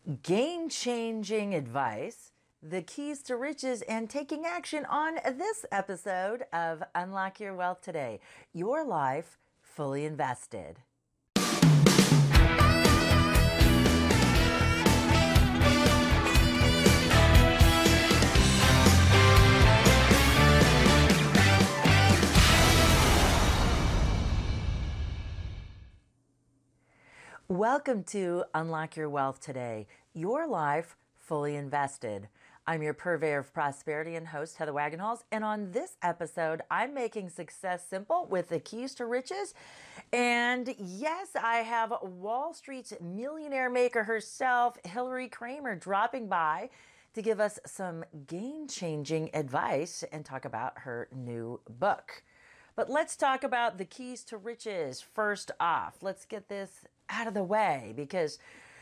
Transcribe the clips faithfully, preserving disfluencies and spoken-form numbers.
game-changing advice, the keys to riches, and taking action on this episode of Unlock Your Wealth Today. Your life fully invested. Welcome to Unlock Your Wealth Today, your life fully invested. I'm your purveyor of prosperity and host, Heather Wagenhals, and on this episode, I'm making success simple with the keys to riches. And yes, I have Wall Street's millionaire maker herself, Hillary Kramer, dropping by to give us some game-changing advice and talk about her new book. But let's talk about the keys to riches first off. Let's get this out of the way, because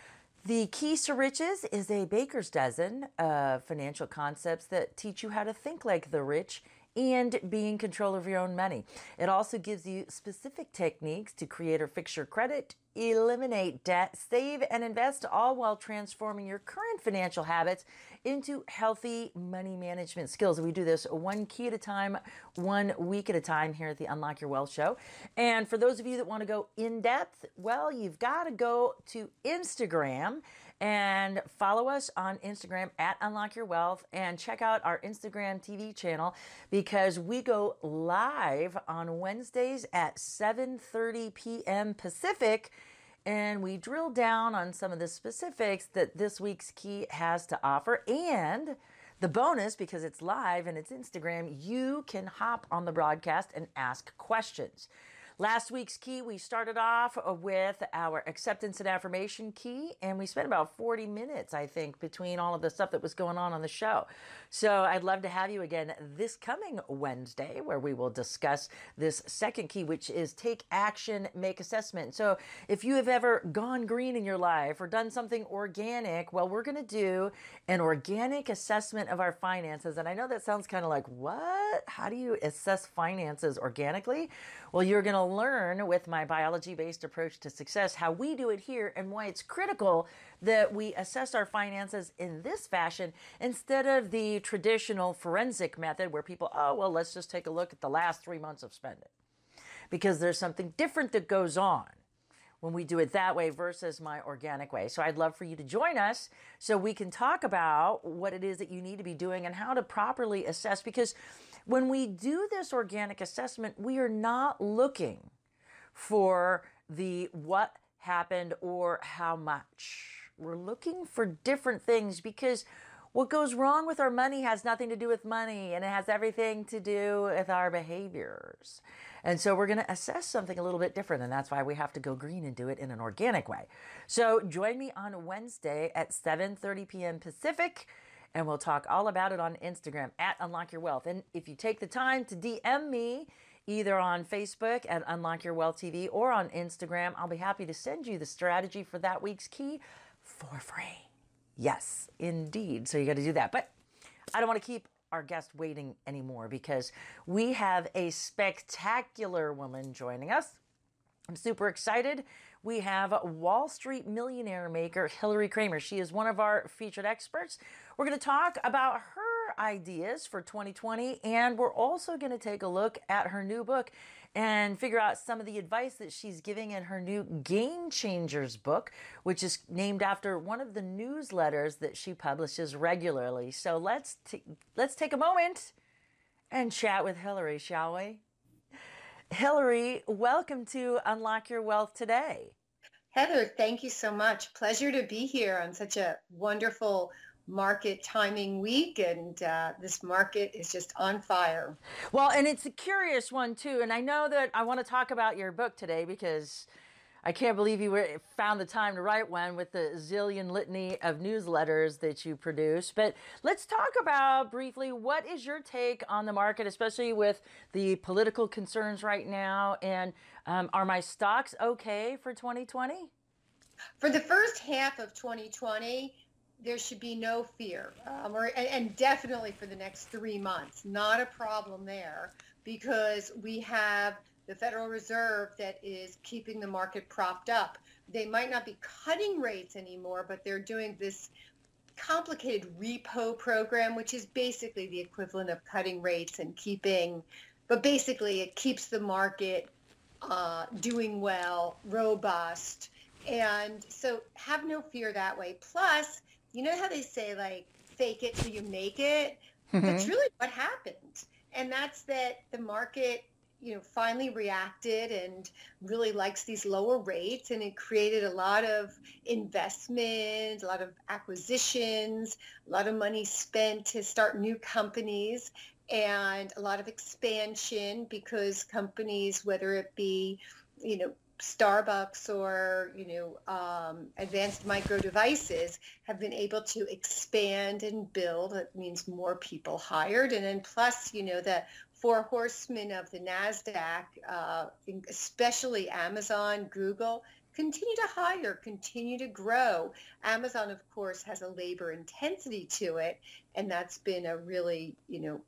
the Keys to Riches is a baker's dozen of financial concepts that teach you how to think like the rich and be in control of your own money. It also gives you specific techniques to create or fix your credit, eliminate debt, save and invest, all while transforming your current financial habits into healthy money management skills. We do this one key at a time, one week at a time here at the Unlock Your Wealth Show. And for those of you that want to go in depth, well, you've got to go to Instagram and follow us on Instagram at Unlock Your Wealth, and check out our Instagram T V channel, because we go live on Wednesdays at seven thirty p.m. Pacific, and we drill down on some of the specifics that this week's key has to offer. And the bonus, because it's live and it's Instagram, you can hop on the broadcast and ask questions. Last week's key, we started off with our acceptance and affirmation key, and we spent about forty minutes, I think, between all of the stuff that was going on on the show. So I'd love to have you again this coming Wednesday, where we will discuss this second key, which is take action, make assessment. So if you have ever gone green in your life or done something organic, well, we're going to do an organic assessment of our finances. And I know that sounds kind of like, what? How do you assess finances organically? Well, you're going to learn with my biology-based approach to success how we do it here, and why it's critical that we assess our finances in this fashion instead of the traditional forensic method where people, oh, well, let's just take a look at the last three months of spending. Because there's something different that goes on when we do it that way versus my organic way. So I'd love for you to join us so we can talk about what it is that you need to be doing and how to properly assess. Because when we do this organic assessment, we are not looking for the what happened or how much. We're looking for different things, because what goes wrong with our money has nothing to do with money, and it has everything to do with our behaviors. And so we're going to assess something a little bit different, and that's why we have to go green and do it in an organic way. So join me on Wednesday at seven thirty p.m. Pacific, and we'll talk all about it on Instagram at Unlock Your Wealth. And if you take the time to D M me, either on Facebook at Unlock Your Wealth T V or on Instagram, I'll be happy to send you the strategy for that week's key for free. Yes, indeed. So you got to do that. But I don't want to keep our guest waiting anymore, because we have a spectacular woman joining us. I'm super excited. We have Wall Street millionaire maker Hillary Kramer. She is one of our featured experts. We're going to talk about her ideas for twenty twenty, and we're also going to take a look at her new book and figure out some of the advice that she's giving in her new Game Changers book, which is named after one of the newsletters that she publishes regularly. So let's t- let's take a moment and chat with Hillary, shall we? Hillary, welcome to Unlock Your Wealth Today. Heather, thank you so much. Pleasure to be here on such a wonderful market timing week, and uh, this market is just on fire. Well, and it's a curious one too, and I know that I want to talk about your book today, because I can't believe you were, found the time to write one with the zillion litany of newsletters that you produce. But let's talk about briefly, what is your take on the market, especially with the political concerns right now, and um, are my stocks okay for twenty twenty? For the first half of twenty twenty, there should be no fear, um, or, and, and definitely for the next three months, not a problem there, because we have the Federal Reserve that is keeping the market propped up. they might not be cutting rates anymore, but they're doing this complicated repo program, which is basically the equivalent of cutting rates and keeping, but basically it keeps the market uh, doing well, robust. And so have no fear that way. Plus, you know how they say, like, fake it till you make it? That's Mm-hmm. really what happened. And that's that the market, you know, finally reacted and really likes these lower rates, and it created a lot of investment, a lot of acquisitions, a lot of money spent to start new companies, and a lot of expansion because companies, whether it be, you know, Starbucks or, you know, um, Advanced Micro Devices, have been able to expand and build. That means more people hired. And then plus, you know, the four horsemen of the NASDAQ, uh, especially Amazon, Google, continue to hire, continue to grow. Amazon, of course, has a labor intensity to it, and that's been a really, you know,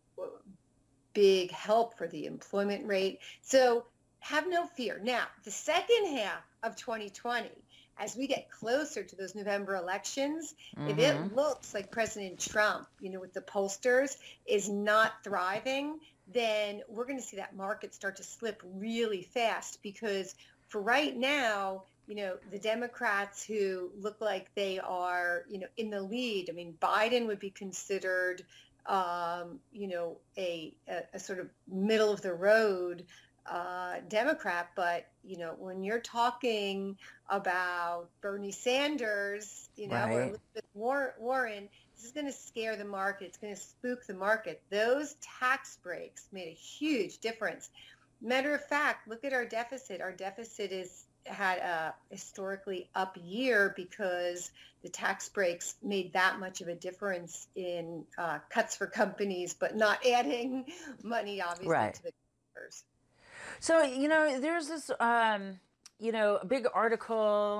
big help for the employment rate. So have no fear. Now, the second half of twenty twenty, as we get closer to those November elections, if Mm-hmm. it looks like President Trump, you know, with the pollsters, is not thriving, then we're going to see that market start to slip really fast, because for right now, you know, the Democrats who look like they are, you know, in the lead. I mean, Biden would be considered, um, you know, a, a, a sort of middle of the road uh, Democrat. But, you know, when you're talking about Bernie Sanders, you know, or Right. Elizabeth War- Warren, this is going to scare the market. It's going to spook the market. Those tax breaks made a huge difference. Matter of fact, look at our deficit. Our deficit is had a historically up year because the tax breaks made that much of a difference in uh, cuts for companies, but not adding money, obviously, Right. to the consumers. So, you know, there's this, um, you know, a big article,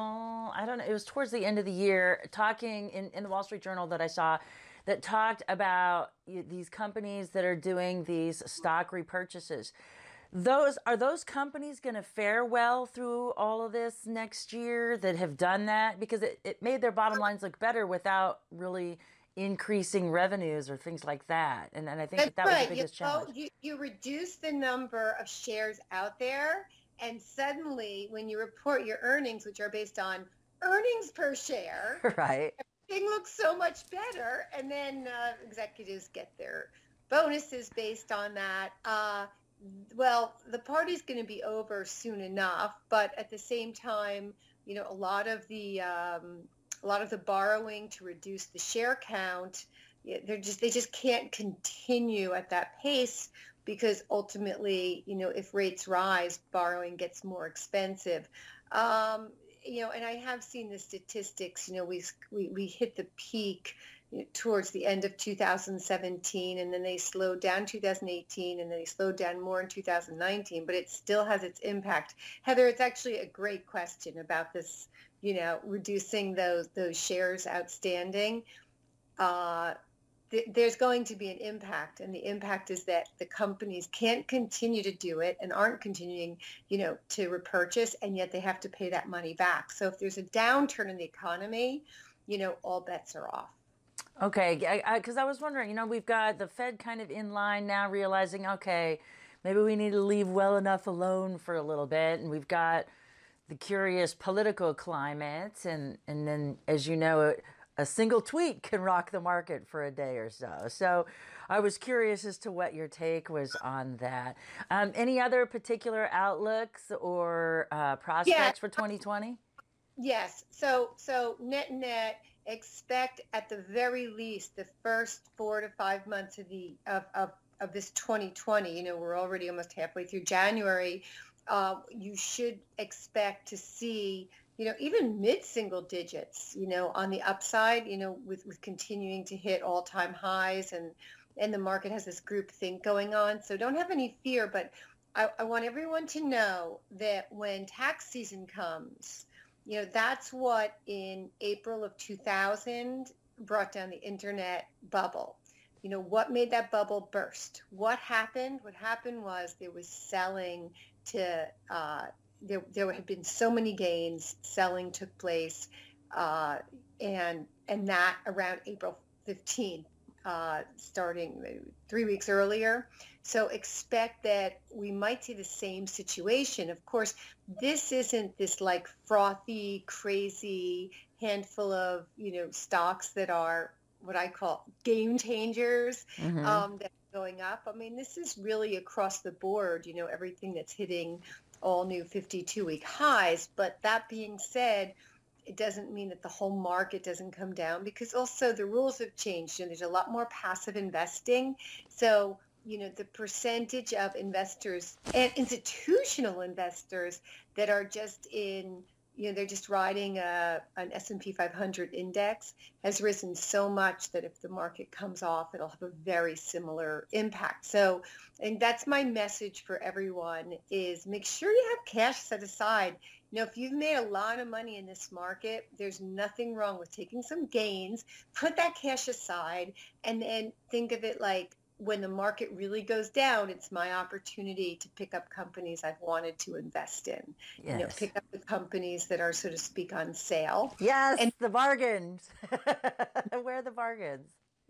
I don't know, it was towards the end of the year, talking in, in the Wall Street Journal that I saw that talked about these companies that are doing these stock repurchases. Those are those companies going to fare well through all of this next year that have done that? Because it, it made their bottom lines look better without really increasing revenues or things like that. And, and I think That's that that was the right. You biggest oh, challenge. you you reduce the number of shares out there, and suddenly, when you report your earnings, which are based on earnings per share, Right. thing looks so much better. And then uh, executives get their bonuses based on that. Uh, well, the party's going to be over soon enough, but at the same time, you know, a lot of the um, a lot of the borrowing to reduce the share count, yeah, they're just they just can't continue at that pace, because ultimately, you know, if rates rise, borrowing gets more expensive. Um, you know, and I have seen the statistics. You know, we we, we hit the peak, you know, towards the end of two thousand seventeen, and then they slowed down two thousand eighteen, and then they slowed down more in two thousand nineteen, but it still has its impact. Heather, it's actually a great question about this, you know, reducing those those shares outstanding. Uh, th- there's going to be an impact, and the impact is that the companies can't continue to do it and aren't continuing, you know, to repurchase, and yet they have to pay that money back. So if there's a downturn in the economy, you know, all bets are off. Okay, because I, I, 'cause I was wondering, you know, we've got the Fed kind of in line now, realizing, okay, maybe we need to leave well enough alone for a little bit, and we've got the curious political climate, and and then, as you know, a single tweet can rock the market for a day or so. So, I was curious as to what your take was on that. Um, any other particular outlooks or uh, Yeah. prospects for twenty twenty? Yes. So so net net, expect at the very least the first four to five months of the of of, of this twenty twenty. You know, we're already almost halfway through January. Uh, you should expect to see, you know, even mid-single digits, you know, on the upside, you know, with with continuing to hit all-time highs, and and the market has this group think going on. So don't have any fear, but I, I want everyone to know that when tax season comes, you know, that's what in April of two thousand brought down the internet bubble. You know, what made that bubble burst? What happened? What happened was there was selling to uh, there, there had been so many gains, selling took place, uh, and and that around April fifteenth, uh, starting three weeks earlier. So expect that we might see the same situation. Of course, this isn't this like frothy, crazy handful of, you know, stocks that are what I call game changers, Mm-hmm. um, that are going up. I mean, this is really across the board, you know, everything that's hitting all new fifty-two week highs. But that being said, it doesn't mean that the whole market doesn't come down, because also the rules have changed and there's a lot more passive investing. So, you know, the percentage of investors and institutional investors that are just in, you know, they're just riding a, an S and P five hundred index has risen so much that if the market comes off, it'll have a very similar impact. So, and that's my message for everyone is make sure you have cash set aside. You know, if you've made a lot of money in this market, there's nothing wrong with taking some gains, put that cash aside, and then think of it like, when the market really goes down, it's my opportunity to pick up companies I've wanted to invest in. You know, Yes. pick up the companies that are, so to speak, on sale. Yes, And the bargains. Where are the bargains?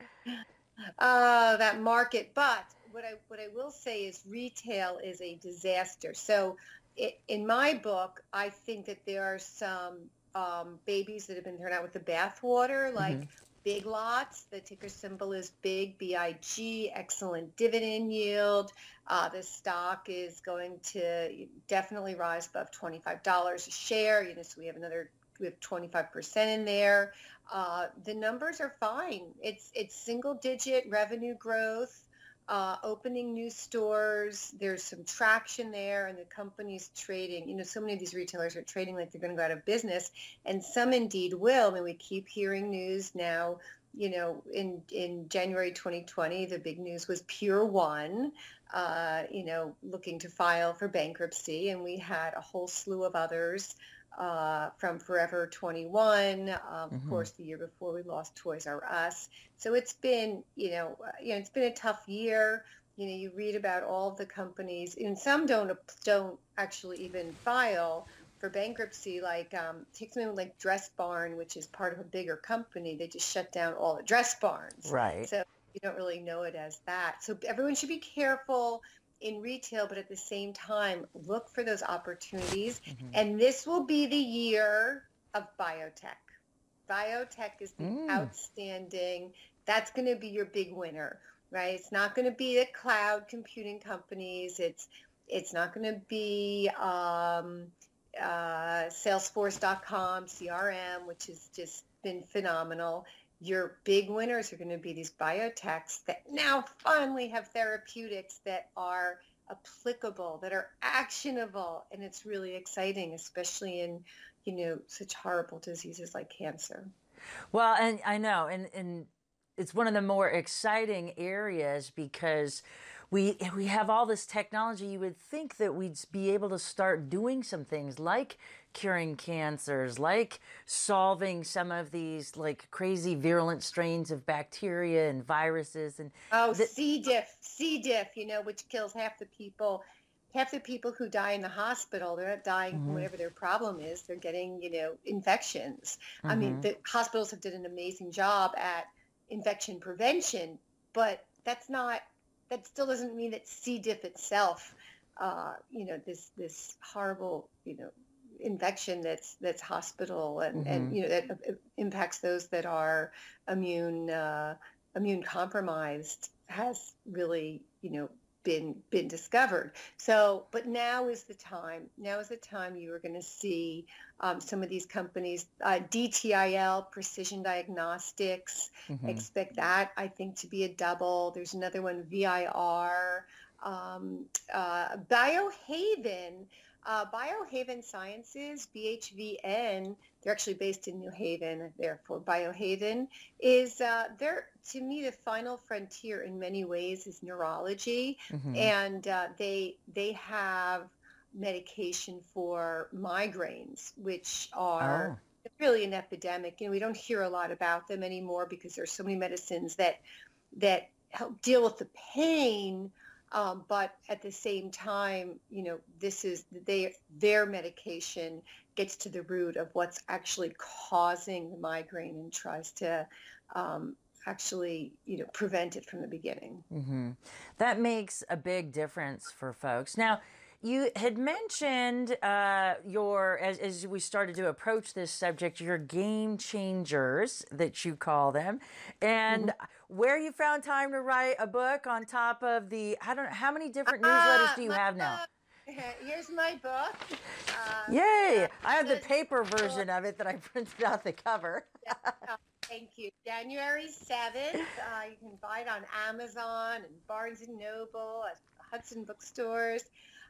uh, that market. But what I what I will say is retail is a disaster. So it, in my book, I think that there are some um, babies that have been thrown out with the bathwater, Mm-hmm. like Big Lots. The ticker symbol is BIG, B I G, excellent dividend yield. Uh, the stock is going to definitely rise above twenty-five dollars a share. You know, so we have another, we have twenty-five percent in there. Uh, the numbers are fine. It's it's single digit revenue growth, uh, opening new stores. There's some traction there, and the company's trading. You know, so many of these retailers are trading like they're going to go out of business, and some indeed will. I mean, we keep hearing news now. You know, in in January twenty twenty, the big news was Pure One, uh, you know, looking to file for bankruptcy, and we had a whole slew of others, uh, from Forever twenty-one. Um, of Mm-hmm. course, the year before we lost Toys R Us. So it's been, you know, uh, you know, it's been a tough year. You know, you read about all of the companies, and some don't don't actually even file for bankruptcy. Like, um, take something like Dress Barn, which is part of a bigger company. They just shut down all the dress barns. Right. So you don't really know it as that. So everyone should be careful in retail, but at the same time, look for those opportunities. Mm-hmm. And this will be the year of biotech. Biotech is the Mm. outstanding, that's going to be your big winner, right? It's not going to be the cloud computing companies. It's it's not going to be um, uh, Salesforce dot com, C R M, which has just been phenomenal. Your big winners are going to be these biotechs that now finally have therapeutics that are applicable, that are actionable, and it's really exciting, especially in, you know, such horrible diseases like cancer. Well, and I know, and and it's one of the more exciting areas because we we have all this technology. You would think that we'd be able to start doing some things like curing cancers, like solving some of these like crazy virulent strains of bacteria and viruses, and Oh, that. C. diff, C. diff, you know, which kills half the people. Half the people who die in the hospital, they're not dying from Mm-hmm. whatever their problem is. They're getting, you know, infections. I mean, Mm-hmm. the hospitals have done an amazing job at infection prevention, but that's not, that still doesn't mean that C. diff itself, uh, you know, this this horrible, you know, infection that's that's hospital and Mm-hmm. and you know that uh, impacts those that are immune uh, immune compromised has really, you know, been been discovered. So, but now is the time. Now is the time you are going to see um, some of these companies, uh, D T I L, Precision Diagnostics. Mm-hmm. Expect that, I think, to be a double. There's another one, V I R, um, uh, Biohaven. Uh, Biohaven Sciences, B H V N, they're actually based in New Haven, therefore Biohaven is, uh, they're, to me, the final frontier in many ways is neurology. Mm-hmm. And uh, they they have medication for migraines, which are Oh. really an epidemic. You know, we don't hear a lot about them anymore because there's so many medicines that that help deal with the pain, Um, but at the same time, you know, this is they their medication gets to the root of what's actually causing the migraine and tries to um, actually, you know, prevent it from the beginning. Mm-hmm. That makes a big difference for folks. Now, you had mentioned uh, your, as, as we started to approach this subject, your game changers that you call them, Mm-hmm. and where you found time to write a book on top of the, I don't know, how many different newsletters Ah, do you my have now? book. Here's my book. Um, uh, Yay! I have the just paper version of it that I printed out the cover. Yeah, uh, thank you. January seventh. Uh, you can buy it on Amazon and Barnes and Noble, at Hudson bookstores,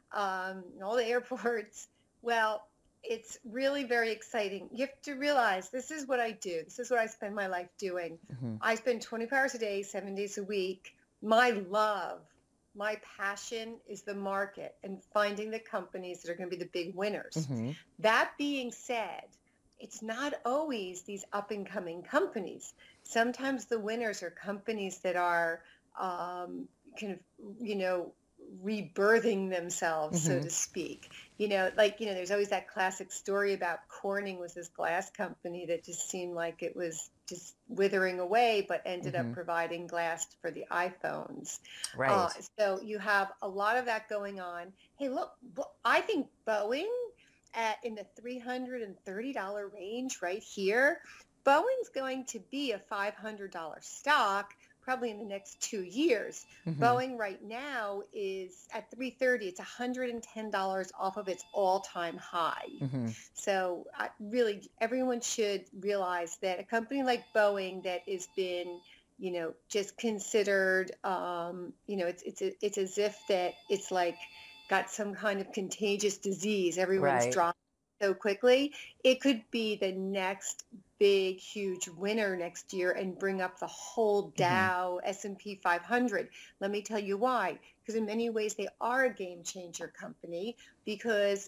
um, and all the airports. Well, it's really very exciting. You have to realize this is what I do. This is what I spend my life doing. Mm-hmm. I spend twenty-four hours a day, seven days a week. My love, my passion is the market and finding the companies that are going to be the big winners. Mm-hmm. That being said, it's not always these up and coming companies. Sometimes the winners are companies that are um, kind of, you know, rebirthing themselves, mm-hmm. so to speak. You know, like, you know, there's always that classic story about Corning was this glass company that just seemed like it was just withering away, but ended mm-hmm. up providing glass for the iPhones. Right. Uh, so you have a lot of that going on. Hey, look, I think Boeing, at in the three hundred thirty dollars range right here, Boeing's going to be a five hundred dollars stock probably in the next two years. Mm-hmm. Boeing right now is at three thirty. It's one hundred ten dollars off of its all-time high. Mm-hmm. So uh, really, everyone should realize that a company like Boeing that has been, you know, just considered, um, you know, it's it's it's as if that it's like got some kind of contagious disease. Everyone's right. dropping so quickly. It could be the next big, huge winner next year and bring up the whole Dow, mm-hmm. S and P five hundred. Let me tell you why. Because in many ways, they are a game changer company, because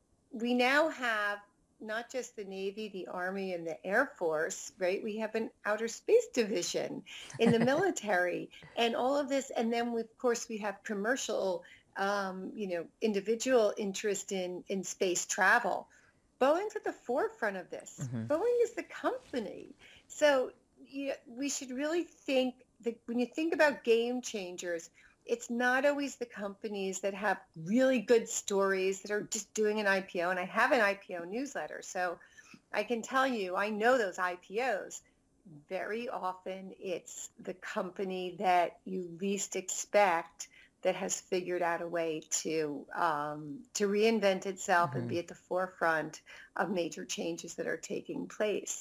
we now have not just the Navy, the Army, and the Air Force, right? We have an outer space division in the military and all of this. And then, we, of course, we have commercial Um, you know, individual interest in, in space travel. Boeing's at the forefront of this. Mm-hmm. Boeing is the company. So you, we should really think that when you think about game changers, it's not always the companies that have really good stories that are just doing an I P O. And I have an I P O newsletter, so I can tell you, I know those I P Os. Very often it's the company that you least expect that has figured out a way to um, to reinvent itself mm-hmm. and be at the forefront of major changes that are taking place.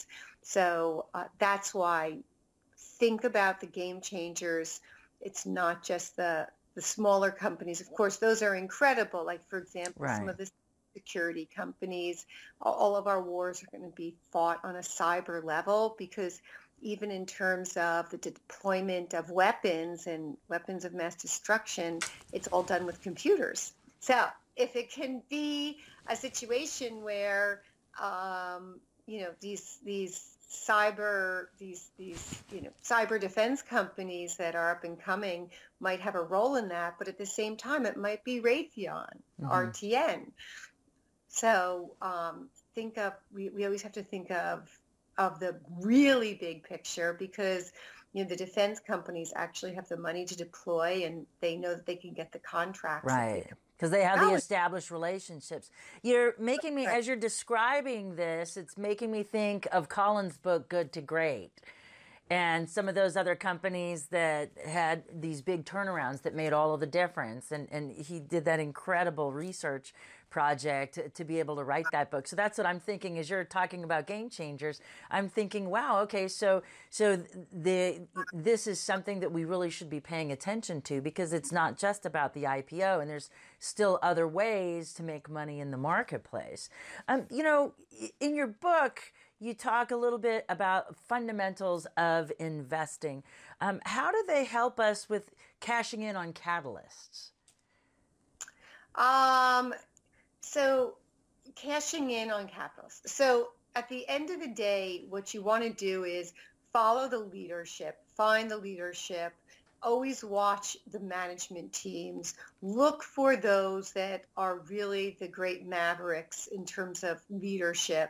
So uh, that's why think about the game changers. It's not just the, the smaller companies. Of course, those are incredible. Like, for example, right. some of the security companies, all of our wars are going to be fought on a cyber level, because even in terms of the deployment of weapons and weapons of mass destruction, it's all done with computers. So if it can be a situation where, um, you know, these these cyber these these you know cyber defense companies that are up and coming might have a role in that, but at the same time, it might be Raytheon, mm-hmm. R T N. So um, think of we, we always have to think of. of the really big picture, because, you know, the defense companies actually have the money to deploy and they know that they can get the contracts. Right. Because they have the established relationships. You're making me, as you're describing this, it's making me think of Colin's book, Good to Great, and some of those other companies that had these big turnarounds that made all of the difference. And, and he did that incredible research project to be able to write that book. So that's what I'm thinking as you're talking about game changers. I'm thinking, wow, okay, so so the this is something that we really should be paying attention to, because it's not just about the I P O, and there's still other ways to make money in the marketplace. Um, you know, in your book, you talk a little bit about fundamentals of investing. Um, how do they help us with cashing in on catalysts? Um. So cashing in on capitals. So at the end of the day, what you want to do is follow the leadership, find the leadership, always watch the management teams. Look for those that are really the great mavericks in terms of leadership,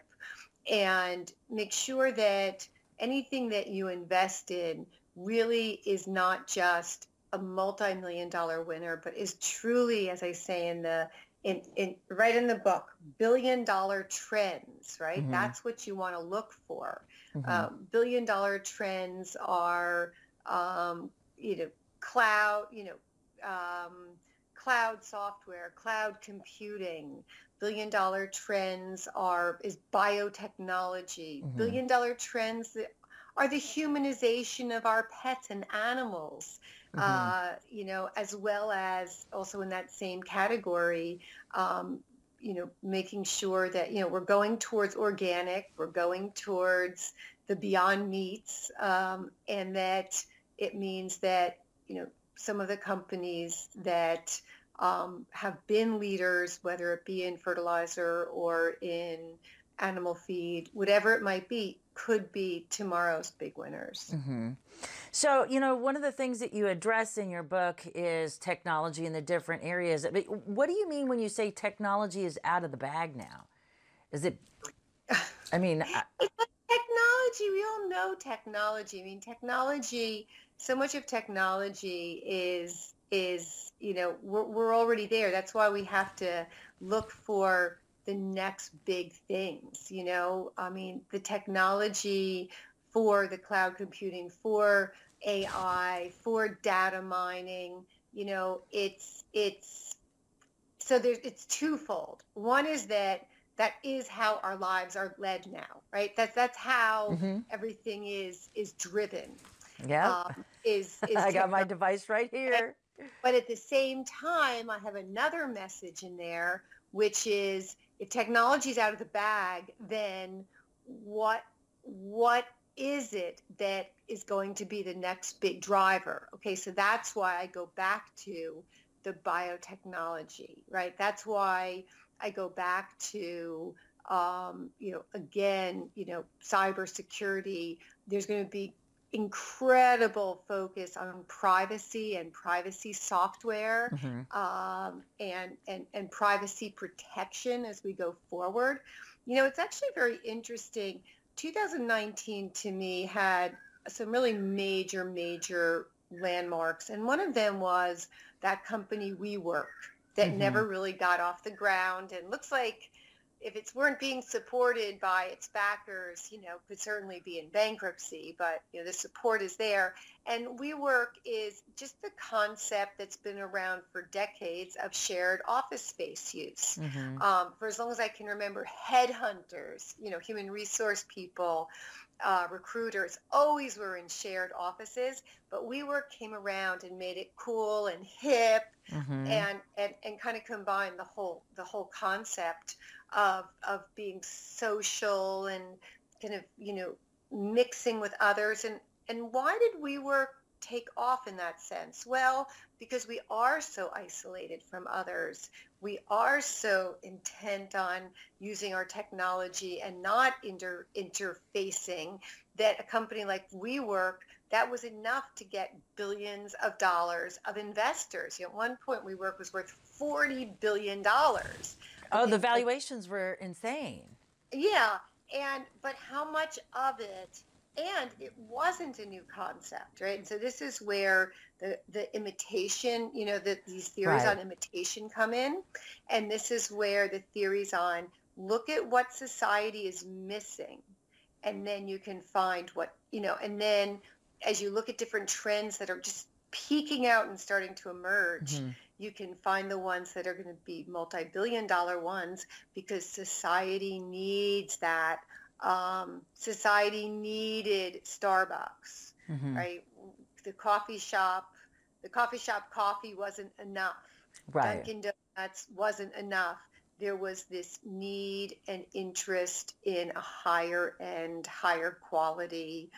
and make sure that anything that you invest in really is not just a multi-million dollar winner, but is truly, as I say in the in, in right in the book, billion dollar trends, right? Mm-hmm. That's what you want to look for. Mm-hmm. Um, billion dollar trends are, um, you know, cloud, you know, um, cloud software, cloud computing. Billion dollar trends are is biotechnology. Mm-hmm. Billion dollar trends are the humanization of our pets and animals. Mm-hmm. Uh, you know, as well as also in that same category, um, you know, making sure that, you know, we're going towards organic, we're going towards the Beyond Meats, um, and that it means that, you know, some of the companies that um, have been leaders, whether it be in fertilizer or in animal feed, whatever it might be, could be tomorrow's big winners. Mm-hmm. So, you know, one of the things that you address in your book is technology in the different areas. But what do you mean when you say technology is out of the bag now? Is it, I mean... I, technology, we all know technology. I mean, technology, so much of technology is, is you know, we're, we're already there. That's why we have to look for the next big things, you know. I mean, the technology for the cloud computing, for A I, for data mining, you know, it's, it's, so there's, it's twofold. One is that that is how our lives are led now, right? That's, that's how mm-hmm. everything is, is driven. Yeah. Um, is, is I got my device right here. But at the same time, I have another message in there, which is if technology is out of the bag, then what what is it that is going to be the next big driver? Okay, so that's why I go back to the biotechnology, right? That's why I go back to, um, you know, again, you know, cybersecurity. There's going to be incredible focus on privacy and privacy software, mm-hmm. um, and, and, and privacy protection as we go forward. You know, it's actually very interesting. two thousand nineteen to me had some really major, major landmarks. And one of them was that company WeWork that mm-hmm. never really got off the ground, and looks like if it weren't being supported by its backers, you know, could certainly be in bankruptcy, but, you know, the support is there. And WeWork is just the concept that's been around for decades of shared office space use. Mm-hmm. Um, for as long as I can remember, headhunters, you know, human resource people, uh, recruiters always were in shared offices, but WeWork came around and made it cool and hip, mm-hmm. and, and, and kind of combined the whole, the whole concept of of being social and kind of, you know, mixing with others. And and why did WeWork take off in that sense? Well, because we are so isolated from others. We are so intent on using our technology and not inter interfacing that a company like WeWork, that was enough to get billions of dollars of investors. You know, at one point WeWork was worth forty billion dollars. Oh, the valuations were insane. Yeah, and but how much of it, and it wasn't a new concept, right? And so this is where the, the imitation, you know, the, these theories right. on imitation come in. And this is where the theories on look at what society is missing, and then you can find what, you know, and then as you look at different trends that are just peeking out and starting to emerge, mm-hmm. you can find the ones that are going to be multi-billion dollar ones, because society needs that. Um, society needed Starbucks, mm-hmm. right? The coffee shop, the coffee shop coffee wasn't enough. Right. Dunkin' Donuts wasn't enough. There was this need and interest in a higher end, higher quality,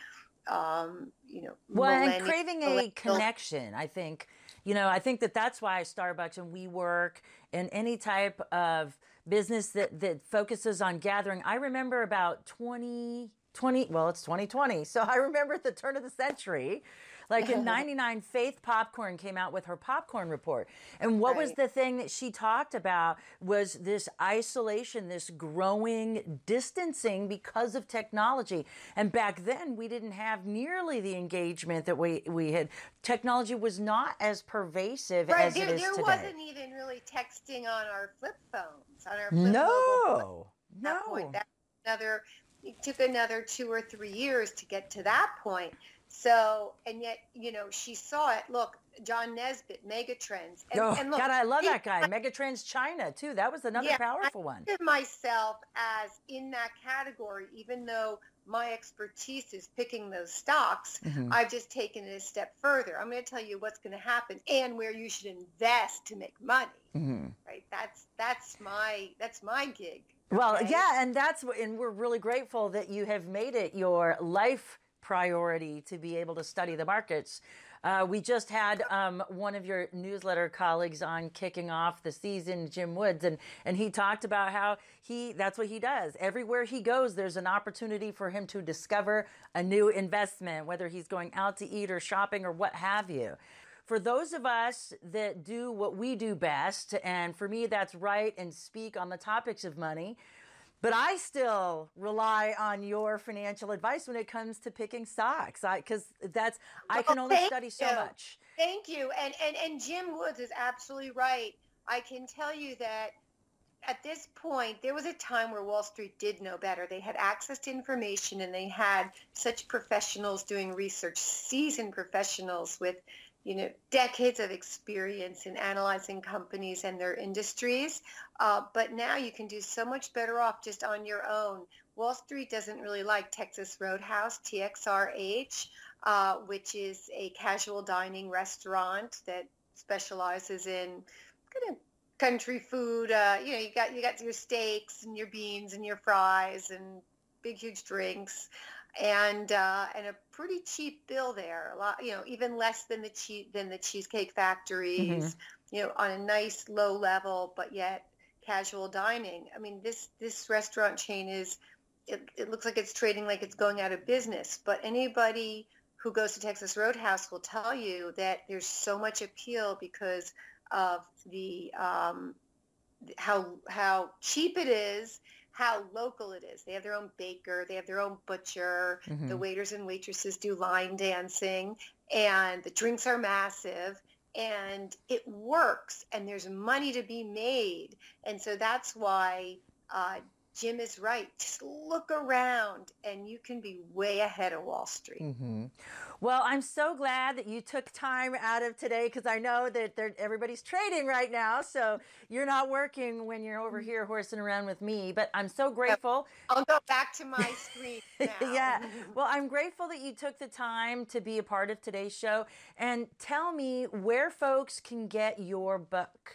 um, you know, well, and craving a connection, I think, you know, I think that that's why Starbucks and WeWork and any type of business that, that focuses on gathering. I remember about twenty twenty, well, it's twenty twenty. So I remember at the turn of the century, like in ninety-nine, Faith Popcorn came out with her popcorn report. And what right. was the thing that she talked about was this isolation, this growing distancing because of technology. And back then we didn't have nearly the engagement that we, we had. Technology was not as pervasive right. as there, it is there today. There wasn't even really texting on our flip phones, on our flip No, no. That no. That another, it took another two or three years to get to that point. So, and yet, you know, she saw it. Look, John Nesbitt, Megatrends. And, oh, and look, God, I love that guy. Megatrends China, too. That was another yeah, powerful I one. I myself as in that category, even though my expertise is picking those stocks, mm-hmm. I've just taken it a step further. I'm going to tell you what's going to happen and where you should invest to make money. Mm-hmm. Right? That's that's my that's my gig. Well, okay? yeah, and that's and we're really grateful that you have made it your life priority to be able to study the markets. Uh, we just had um, one of your newsletter colleagues on kicking off the season, Jim Woods, and, and he talked about how he that's what he does. Everywhere he goes, there's an opportunity for him to discover a new investment, whether he's going out to eat or shopping or what have you. For those of us that do what we do best, and for me that's write and speak on the topics of money, but I still rely on your financial advice when it comes to picking stocks, because that's I can well, only study so you. much. Thank you, and and and Jim Woods is absolutely right. I can tell you that at this point, there was a time where Wall Street did know better. They had access to information, and they had such professionals doing research, seasoned professionals with, you know, decades of experience in analyzing companies and their industries. Uh, but now you can do so much better off just on your own. Wall Street doesn't really like Texas Roadhouse, T X R H, uh, which is a casual dining restaurant that specializes in kind of country food. Uh, you know, you got you got your steaks and your beans and your fries and big, huge drinks. And uh, and a pretty cheap bill there, a lot, you know, even less than the cheap than the Cheesecake Factories, mm-hmm. you know, on a nice low level, but yet casual dining. I mean, this this restaurant chain is, it, it looks like it's trading like it's going out of business. But anybody who goes to Texas Roadhouse will tell you that there's so much appeal because of the um, how how cheap it is. How local it is. They have their own baker, they have their own butcher, mm-hmm. the waiters and waitresses do line dancing, and the drinks are massive, and it works, and there's money to be made. And so that's why uh, Jim is right. Just look around, and you can be way ahead of Wall Street. Mm-hmm. Well, I'm so glad that you took time out of today, because I know that everybody's trading right now, so you're not working when you're over here horsing around with me, but I'm so grateful. I'll go back to my screen now. Yeah. Well, I'm grateful that you took the time to be a part of today's show, and tell me where folks can get your book.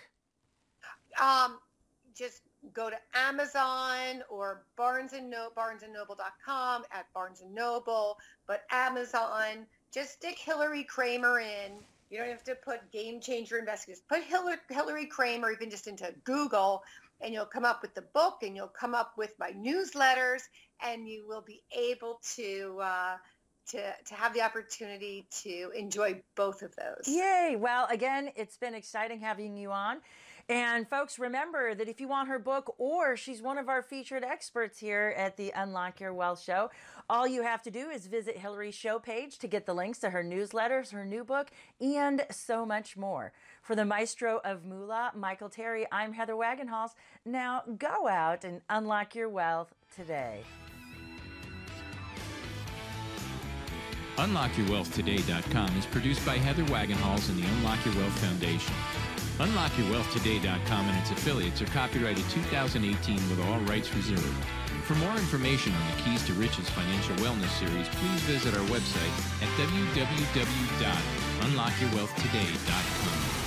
Um, just go to Amazon or Barnes and No, barnes and noble dot com, at Barnes and Noble, but Amazon, just stick Hillary Kramer in. You don't have to put Game Changer Investigators. Put Hillary, Hillary Kramer even just into Google, and you'll come up with the book, and you'll come up with my newsletters, and you will be able to uh, to to have the opportunity to enjoy both of those. Yay! Well, again, it's been exciting having you on. And folks, remember that if you want her book, or she's one of our featured experts here at the Unlock Your Wealth Show, all you have to do is visit Hillary's show page to get the links to her newsletters, her new book, and so much more. For the maestro of moolah, Michael Terry, I'm Heather Wagenhals. Now go out and unlock your wealth today. unlock your wealth today dot com is produced by Heather Wagenhals and the Unlock Your Wealth Foundation. unlock your wealth today dot com and its affiliates are copyrighted two thousand eighteen with all rights reserved. For more information on the Keys to Riches Financial Wellness Series, please visit our website at w w w dot unlock your wealth today dot com.